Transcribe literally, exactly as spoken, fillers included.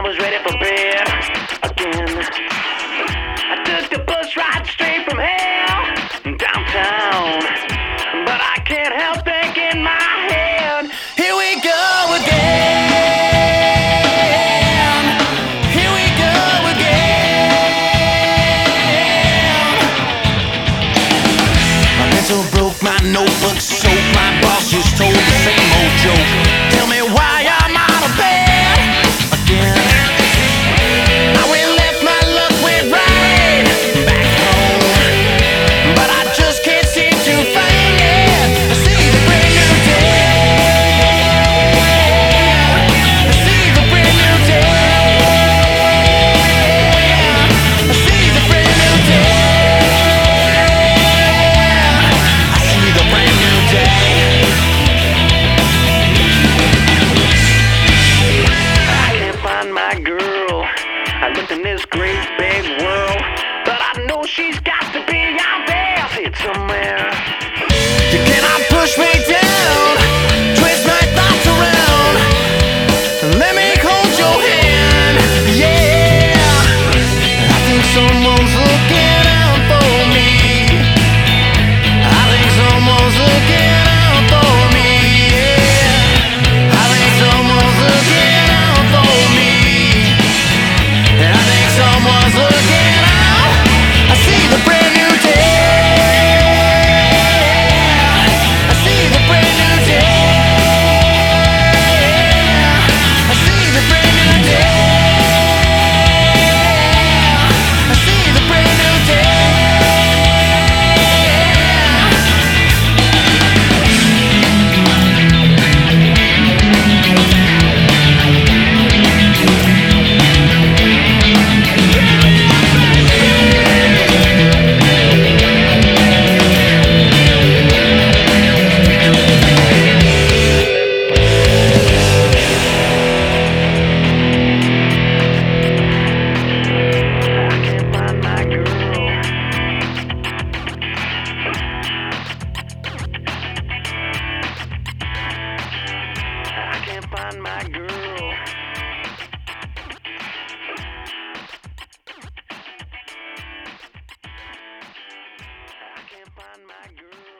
was ready for bed again. I took the bus ride straight from hell downtown, but I can't help thinking in my head, here we go again. Here we go again. My pencil broke, my notebook soaked, my boss just told the same old joke. Tell me why I'm out of bed again. I went left, my luck went right back home, but I just can't seem to find it. I see the brand new day. I see the brand new day. I see the brand new day. I see the brand new day. I can't find my girl. I looked in this great big world, but I know she's got to be out there. I see it somewhere. You cannot push me down, twist my thoughts around, and let me hold your hand. Yeah, I think someone's looking out for me. I think someone's looking out for me. Yeah, I think someone's looking out for me. I think someone's looking out. I see the brand new day. I see the brand new day. I see the brand new day. I see the brand new I can't find my girl. I can't find my girl.